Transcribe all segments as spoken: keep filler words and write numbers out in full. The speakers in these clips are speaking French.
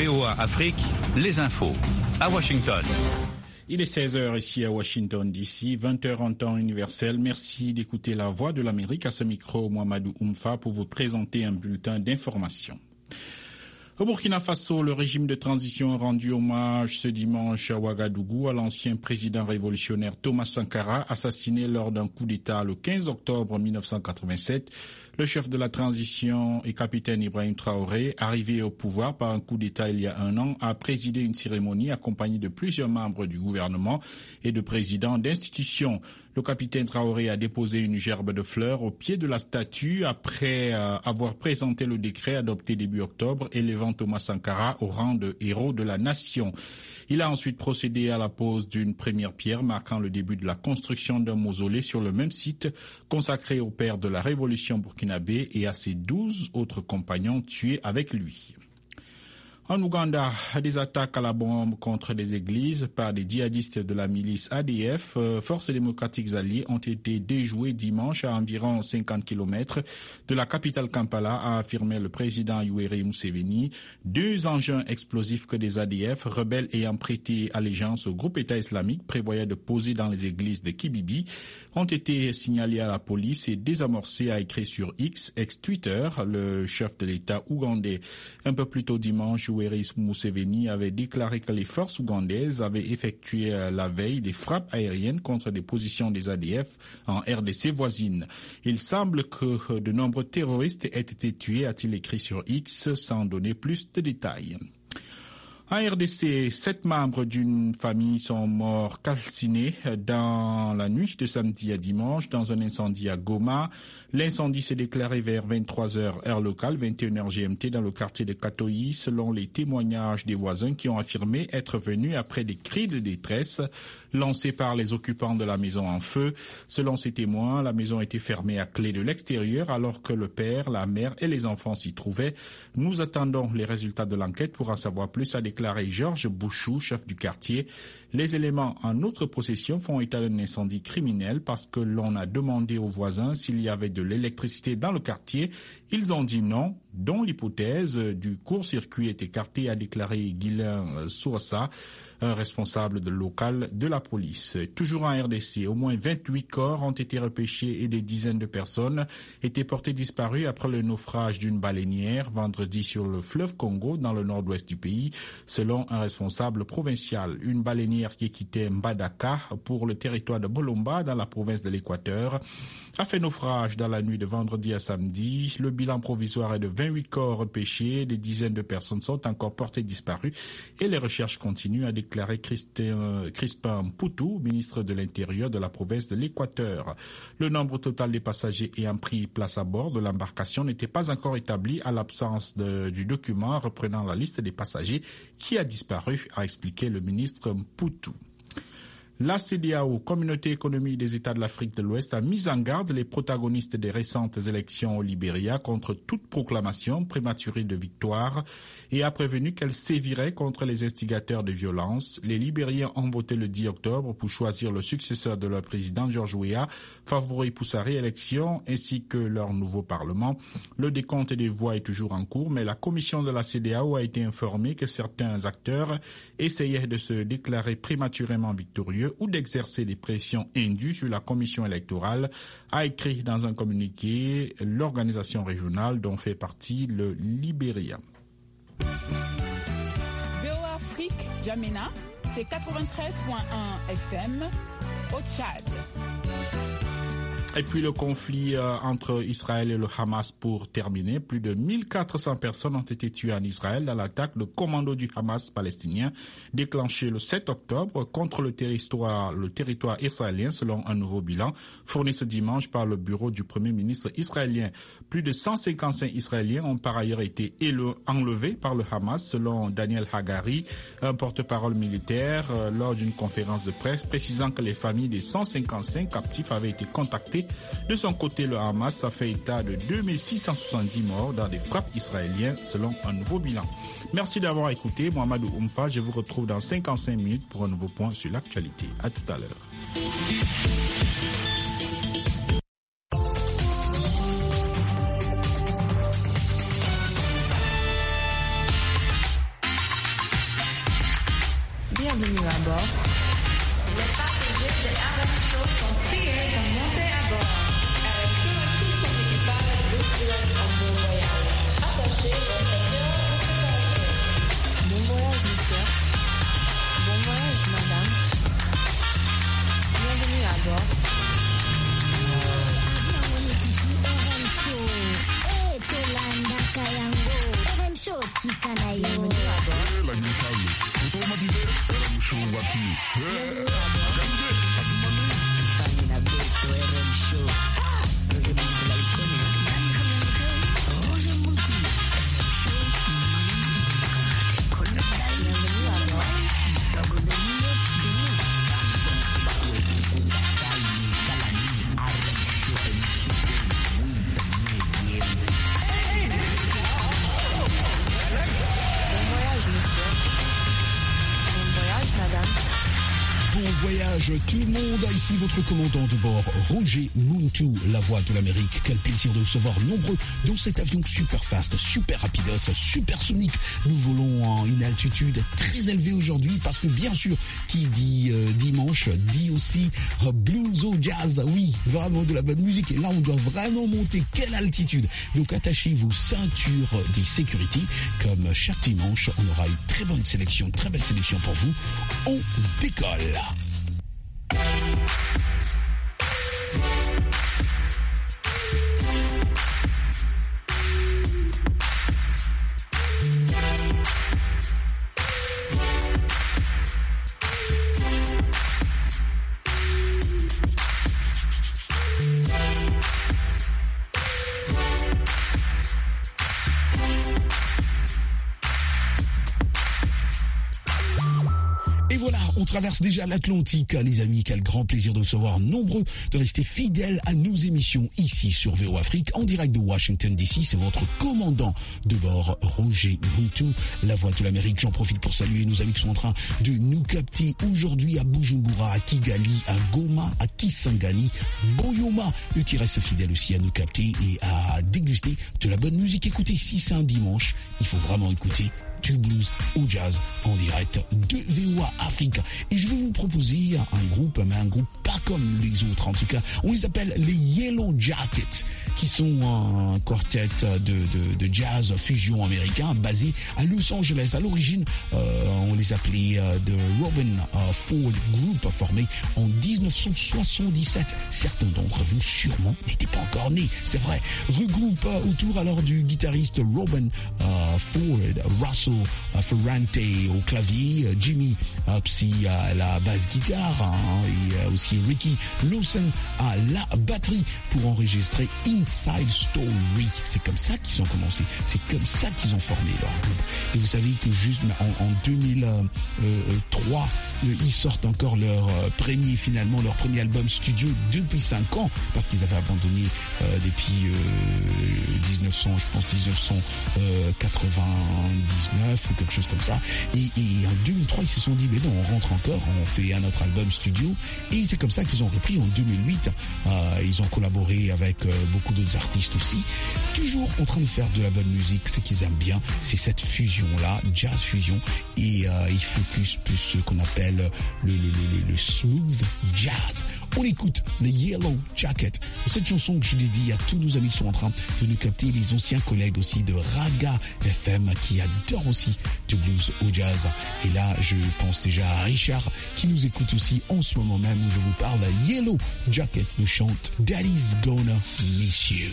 V O A Afrique, les infos. À Washington. Il est seize heures ici à Washington D C, vingt heures en temps universel. Merci d'écouter la Voix de l'Amérique. À ce micro, Mohamedou Oumfa pour vous présenter un bulletin d'information. Au Burkina Faso, le régime de transition a rendu hommage ce dimanche à Ouagadougou à l'ancien président révolutionnaire Thomas Sankara, assassiné lors d'un coup d'État le quinze octobre mille neuf cent quatre-vingt-sept. Le chef de la transition et capitaine Ibrahim Traoré, arrivé au pouvoir par un coup d'État il y a un an, a présidé une cérémonie accompagnée de plusieurs membres du gouvernement et de présidents d'institutions. Le capitaine Traoré a déposé une gerbe de fleurs au pied de la statue après euh, avoir présenté le décret adopté début octobre élevant Thomas Sankara au rang de héros de la nation. Il a ensuite procédé à la pose d'une première pierre marquant le début de la construction d'un mausolée sur le même site consacré au père de la révolution burkinabé et à ses douze autres compagnons tués avec lui. En Ouganda, des attaques à la bombe contre des églises par des djihadistes de la milice A D F, euh, Forces démocratiques alliées, ont été déjouées dimanche à environ cinquante kilomètres de la capitale Kampala, a affirmé le président Yoweri Museveni. Deux engins explosifs que des A D F, rebelles ayant prêté allégeance au groupe État islamique, prévoyaient de poser dans les églises de Kibibi, ont été signalés à la police et désamorcés, a écrit sur X, ex-Twitter, le chef de l'État ougandais. Un peu plus tôt dimanche, Yoweri Museveni avait déclaré que les forces ougandaises avaient effectué la veille des frappes aériennes contre des positions des A D F en R D C voisine. Il semble que de nombreux terroristes aient été tués, a-t-il écrit sur X, sans donner plus de détails. En R D C, sept membres d'une famille sont morts calcinés dans la nuit de samedi à dimanche dans un incendie à Goma. L'incendie s'est déclaré vers vingt-trois heures heure locale, vingt et une heures G M T dans le quartier de Katoyi, selon les témoignages des voisins qui ont affirmé être venus après des cris de détresse lancés par les occupants de la maison en feu. Selon ces témoins, la maison était fermée à clé de l'extérieur alors que le père, la mère et les enfants s'y trouvaient. Nous attendons les résultats de l'enquête pour en savoir plus, a déclaré Georges Bouchou, chef du quartier. Les éléments en notre possession font état d'un incendie criminel parce que l'on a demandé aux voisins s'il y avait de l'électricité dans le quartier. Ils ont dit non, dont l'hypothèse du court-circuit est écartée, a déclaré Guylain Souassa, un responsable de local de la police. Toujours en R D C, au moins vingt-huit corps ont été repêchés et des dizaines de personnes étaient portées disparues après le naufrage d'une baleinière vendredi sur le fleuve Congo dans le nord-ouest du pays, selon un responsable provincial. Une baleinière qui quittait Mbadaka pour le territoire de Bolomba dans la province de l'Équateur a fait naufrage dans la nuit de vendredi à samedi. Le bilan provisoire est de vingt-huit corps repêchés, des dizaines de personnes sont encore portées disparues et les recherches continuent, a déclaré Christin, Crispin Poutou, ministre de l'Intérieur de la province de l'Équateur. Le nombre total des passagers ayant pris place à bord de l'embarcation n'était pas encore établi à l'absence de, du document reprenant la liste des passagers qui a disparu, a expliqué le ministre Poutou. La C E D E A O, Communauté économique des États de l'Afrique de l'Ouest, a mis en garde les protagonistes des récentes élections au Libéria contre toute proclamation prématurée de victoire et a prévenu qu'elle sévirait contre les instigateurs de violence. Les Libériens ont voté le dix octobre pour choisir le successeur de leur président George Weah, favori pour sa réélection, ainsi que leur nouveau parlement. Le décompte des voix est toujours en cours, mais la commission de la C E D E A O a été informée que certains acteurs essayaient de se déclarer prématurément victorieux ou d'exercer des pressions indues sur la commission électorale, a écrit dans un communiqué l'organisation régionale dont fait partie le Libéria. V O A Afrique, Djamena, c'est quatre-vingt-treize virgule un F M au Tchad. Et puis le conflit euh, entre Israël et le Hamas pour terminer. Plus de mille quatre cents personnes ont été tuées en Israël dans l'attaque de commando du Hamas palestinien déclenchée le sept octobre contre le territoire, le territoire israélien selon un nouveau bilan fourni ce dimanche par le bureau du Premier ministre israélien. Plus de cent cinquante-cinq Israéliens ont par ailleurs été enlevés par le Hamas selon Daniel Hagari, un porte-parole militaire, euh, lors d'une conférence de presse précisant que les familles des cent cinquante-cinq captifs avaient été contactées. De son côté, le Hamas a fait état de deux mille six cent soixante-dix morts dans des frappes israéliennes selon un nouveau bilan. Merci d'avoir écouté. Mohamedou Oumfa, je vous retrouve dans cinquante-cinq minutes pour un nouveau point sur l'actualité. À tout à l'heure. The R M Show sont priés de monter à bord. R M Show et tout son équipage vous souhaitent un bon voyage. Attachez vos ceintures de sécurité. Bon voyage, monsieur. Bon voyage, madame. Bienvenue à bord. Voyage tout le monde, ici votre commandant de bord Roger Muntu, la voix de l'Amérique. Quel plaisir de recevoir nombreux dans cet avion super fast, super rapidos, super sonique. Nous volons à une altitude très élevée aujourd'hui parce que bien sûr qui dit euh, dimanche dit aussi euh, blues ou jazz, oui vraiment de la bonne musique et là on doit vraiment monter. Quelle altitude! Donc attachez vos ceintures de sécurité, comme chaque dimanche on aura une très bonne sélection, très belle sélection pour vous. On décolle. On traverse déjà l'Atlantique, les amis. Quel grand plaisir de recevoir nombreux, de rester fidèles à nos émissions ici sur V O Afrique, en direct de Washington D C. C'est votre commandant de bord, Roger Muntu, la voix de l'Amérique. J'en profite pour saluer nos amis qui sont en train de nous capter aujourd'hui à Bujumbura, à Kigali, à Goma, à Kisangani, Boyoma, eux qui restent fidèles aussi à nous capter et à déguster de la bonne musique. Écoutez, si c'est un dimanche, il faut vraiment écouter du blues au jazz en direct de V O A Afrique. Et je vais vous proposer un groupe, mais un groupe pas comme les autres en tout cas. On les appelle les Yellow Jackets, qui sont un quartet de, de, de jazz fusion américain basé à Los Angeles. À l'origine, euh, on les appelait euh, de Robin euh, Ford Group, formé en dix-neuf cent soixante-dix-sept. Certains d'entre vous sûrement n'étaient pas encore nés, c'est vrai. Regroupe euh, autour alors du guitariste Robin euh, Ford, Russell euh, Ferrante au clavier, euh, Jimmy euh, Psy à la basse guitare hein, et euh, aussi Ricky Lawson à la batterie pour enregistrer Inside Story. C'est comme ça qu'ils ont commencé, c'est comme ça qu'ils ont formé leur groupe. Et vous savez que juste en, en deux mille trois, euh, ils sortent encore leur euh, premier, finalement leur premier album studio depuis cinq ans parce qu'ils avaient abandonné euh, depuis euh, dix-neuf cents, je pense dix-neuf cent quatre-vingt-dix-neuf ou quelque chose comme ça. Et, et en deux mille trois, ils se sont dit mais non, on rentre encore, on fait un autre album studio. Et c'est comme ça qu'ils ont repris en deux mille huit. Euh, ils ont collaboré avec euh, beaucoup d'autres artistes aussi, toujours en train de faire de la bonne musique. Ce qu'ils aiment bien, c'est cette fusion-là, jazz fusion. Et euh, il faut plus, plus ce qu'on appelle le, le, le, le smooth jazz. On écoute les Yellow Jackets. Cette chanson que je dédie à tous nos amis qui sont en train de nous capter, les anciens collègues aussi de Raga F M qui adorent aussi du blues au jazz. Et là, je pense déjà à Richard qui nous écoute aussi en ce moment même où je vous parle. Yellow Jacket nous chante Daddy's Gonna Miss You.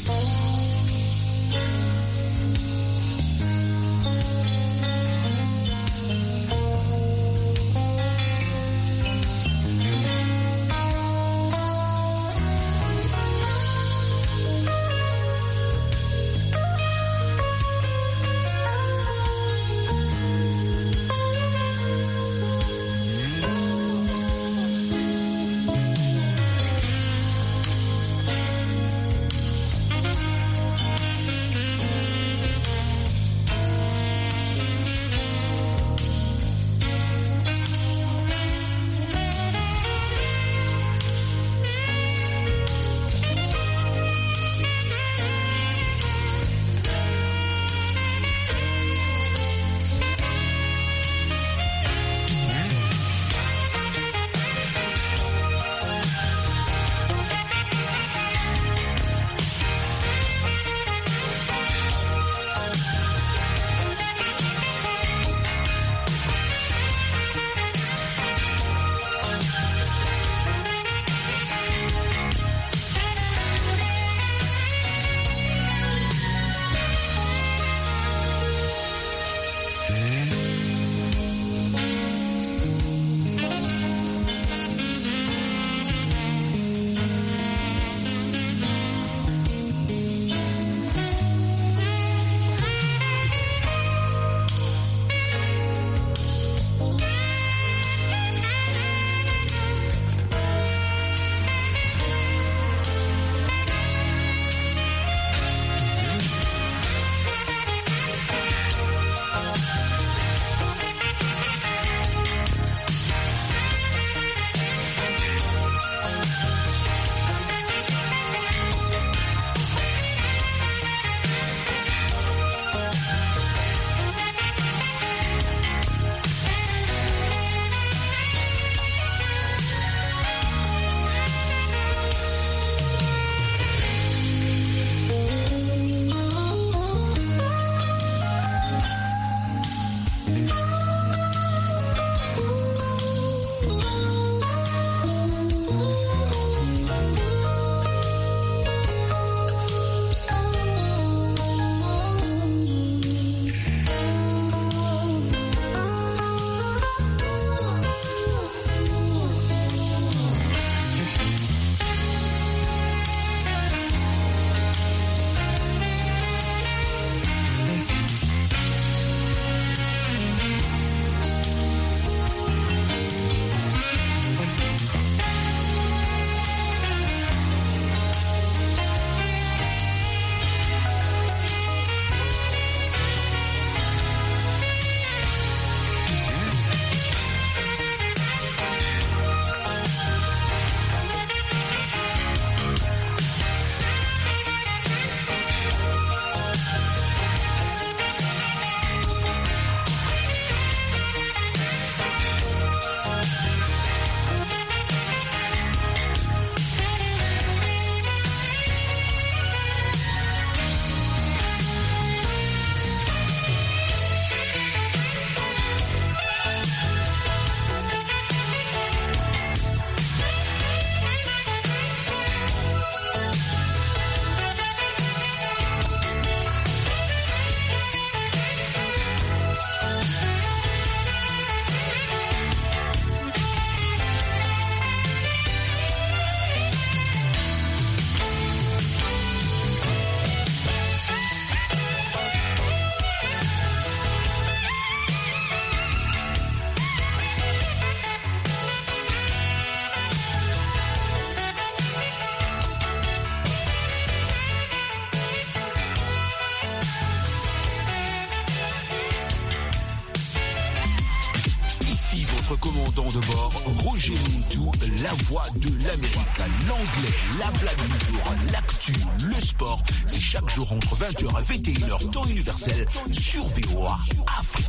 Roger Montou, la voix de l'Amérique. L'anglais, la blague du jour, l'actu, le sport. C'est chaque jour entre vingt heures et vingt et une heures, temps universel, sur V O A Afrique.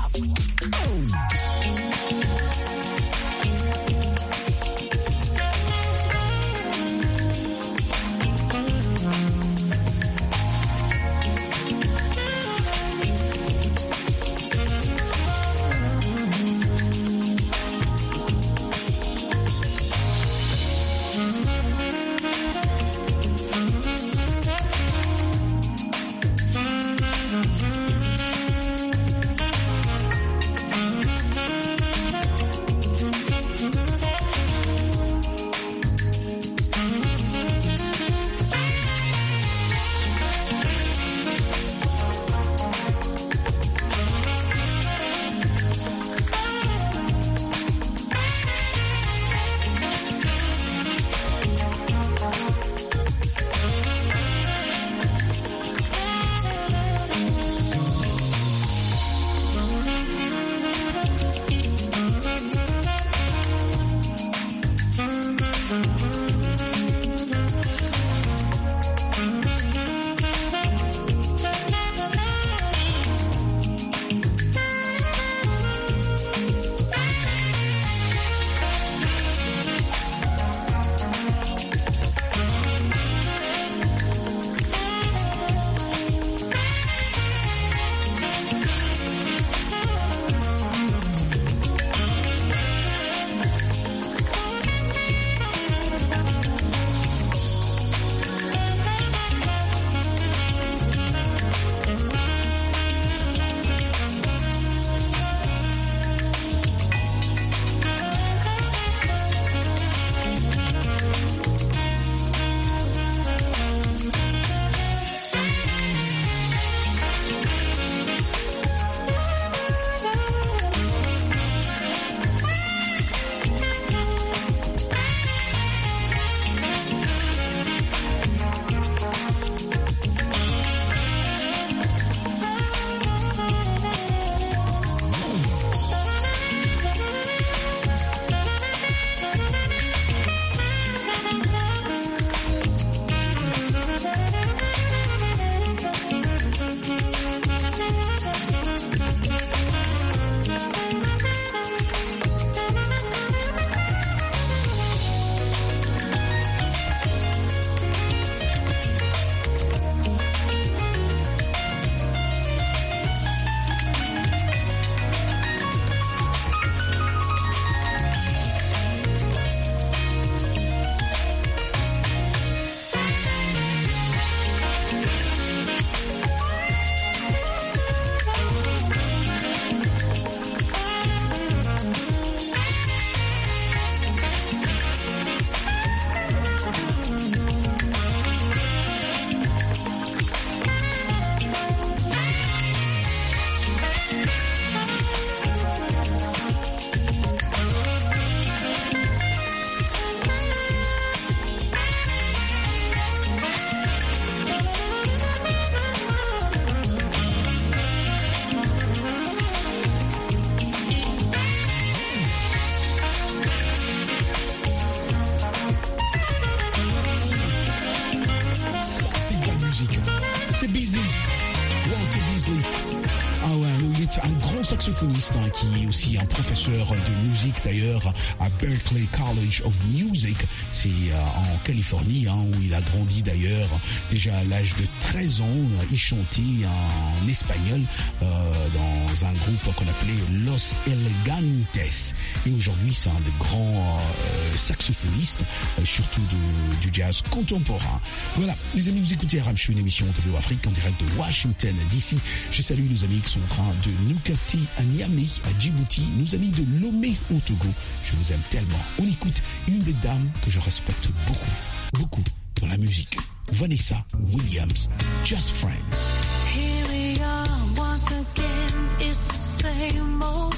Saxophoniste hein, qui est aussi un professeur de musique d'ailleurs à Berklee College of Music, c'est euh, en Californie hein, où il a grandi d'ailleurs. Déjà à l'âge de treize ans, il chantait en espagnol euh, dans un groupe qu'on appelait Los Elegantes. Et aujourd'hui c'est un des grands euh, saxophonistes, euh, surtout de, du jazz contemporain. Voilà, les amis, vous écoutez Ramchou, une émission de V O Afrique en direct de Washington D C. Je salue nos amis qui sont en train de nous capter à Niamey, à Djibouti, nos amis de Lomé au Togo. Je vous aime tellement. On écoute une des dames que je respecte beaucoup, beaucoup dans la musique. Vanessa Williams, Just Friends. Here we are once again, it's the same old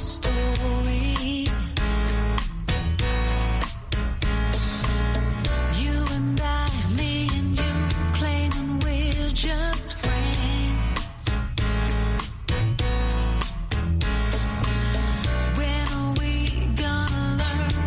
story. You and I, me and you, claiming we're just friends. When are we gonna learn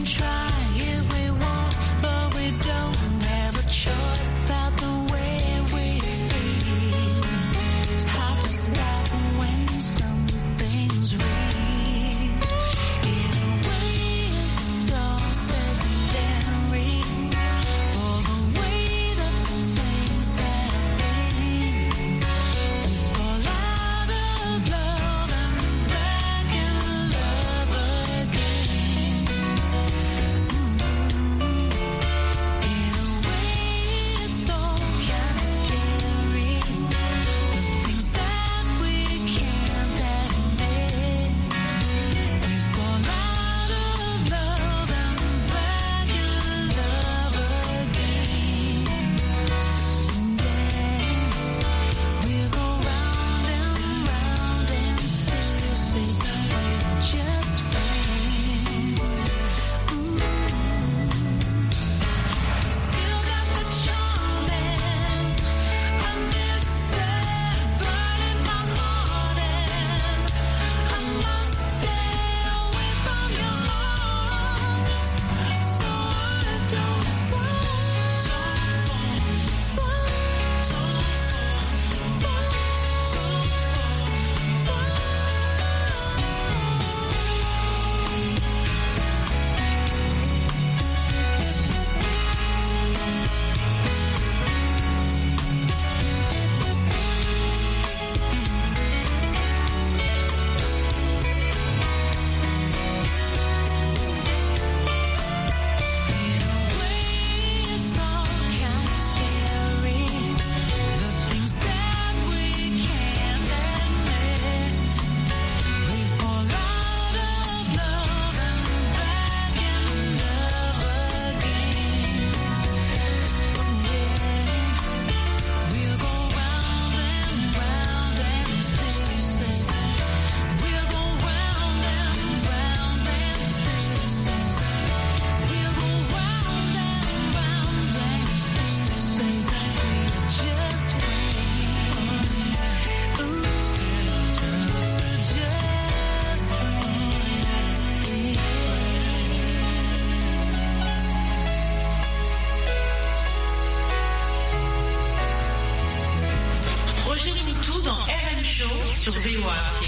sur V O A.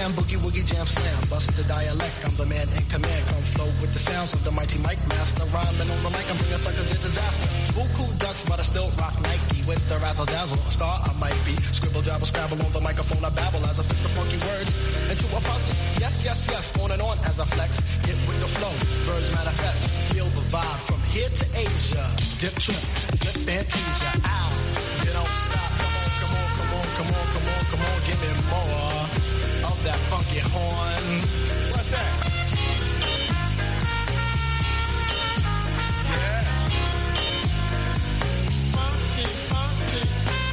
bam, boogie woogie jam slam. Bust the dialect, I'm the man in command. Come flow with the sounds of the mighty Mike Master. Rhyming on the mic, I'm bringing suckers to disaster. Buku ducks, but I still rock Nike with the razzle dazzle. A star I might be. Scribble, jabble, scrabble on the microphone. I babble as I fix the funky words into a puzzle. Yes, yes, yes, on and on as I flex. Hit with the flow, birds manifest. Feel the vibe from here to Asia. Dip trip, flip fantasia. Ow, you don't stop. Come on, come on, come on, come on, come on, give me more of that funky horn. What's that? Yeah. Funky, funky.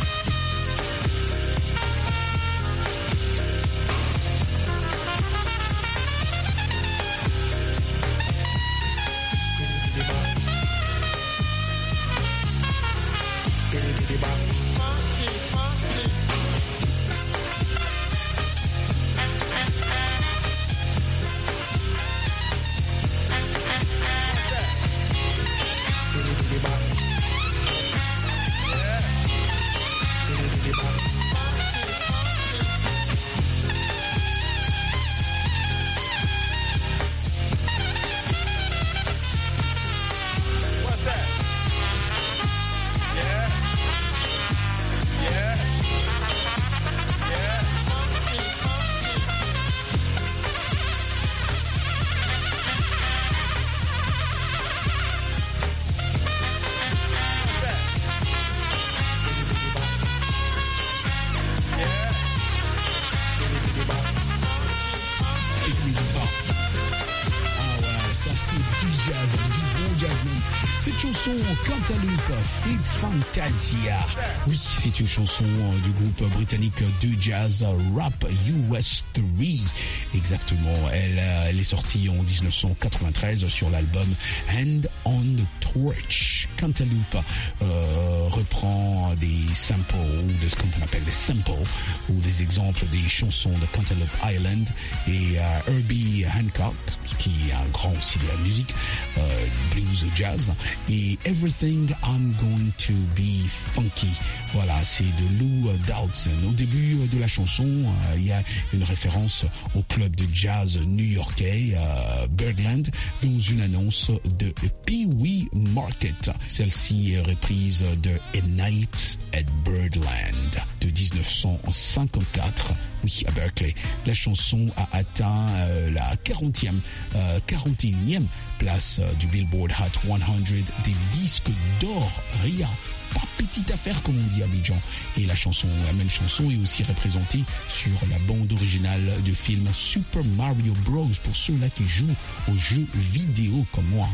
Cantaloupe et Fantasia. Oui, c'est une chanson du groupe britannique de jazz Rap U S trois. Exactement. Elle, elle est sortie en dix-neuf cent quatre-vingt-treize sur l'album Hand on the Torch. Cantaloupe euh, reprend des samples, de ce qu'on appelle des samples, ou des exemples des chansons de Cantaloupe Island et euh, Herbie Hancock, qui est un grand aussi de la musique, euh, blues jazz, et Everything I'm Going to Be Funky. Voilà, c'est de Lou Dowdson. Au début de la chanson, euh, il y a une référence au club de jazz new-yorkais euh, Birdland dans une annonce de Pee Wee Market. Celle-ci est reprise de A Night at Birdland de dix-neuf cent cinquante-quatre. Oui, à Berkeley. La chanson a atteint euh, la quarantième, euh, quarante et unième place euh, du Billboard Hot cent des disques d'or. Ria, pas petite affaire comme on dit à Abidjan. Et la chanson, la même chanson est aussi représentée sur la bande originale du film Super Mario Bros. Pour ceux-là qui jouent aux jeux vidéo comme moi.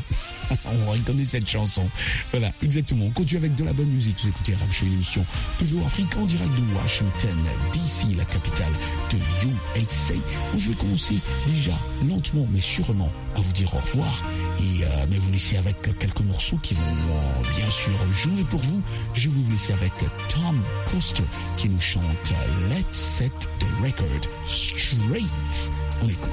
On reconnaît cette chanson. Voilà, exactement. On continue avec de la bonne musique. Vous écoutez Rap Show, une émission de V O Afrique en direct de Washington D C, la capitale de U S A. Où je vais commencer déjà lentement mais sûrement à vous dire au revoir et euh, mais vous laisser avec quelques morceaux qui vont euh, bien sûr jouer pour vous. Je vais vous laisser avec Tom Coster qui nous chante Let's Set the Record Straight. On écoute.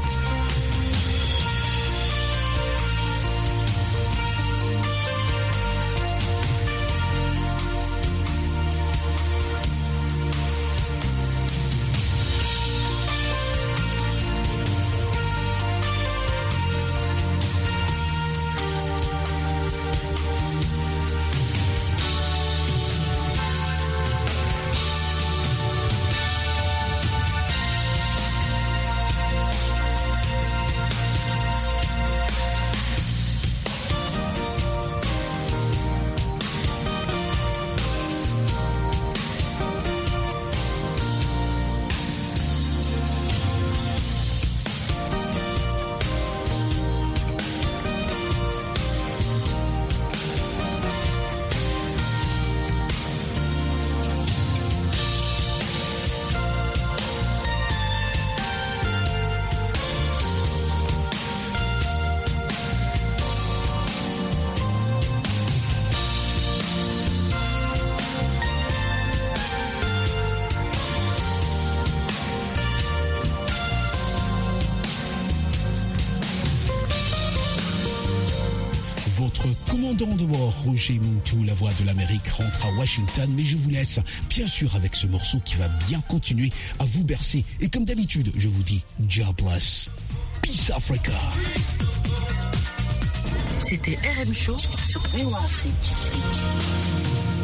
Roger Muntu, la voix de l'Amérique, rentre à Washington, mais je vous laisse bien sûr avec ce morceau qui va bien continuer à vous bercer. Et comme d'habitude, je vous dis God bless. Peace Africa. C'était R M Show sur V O A Afrique.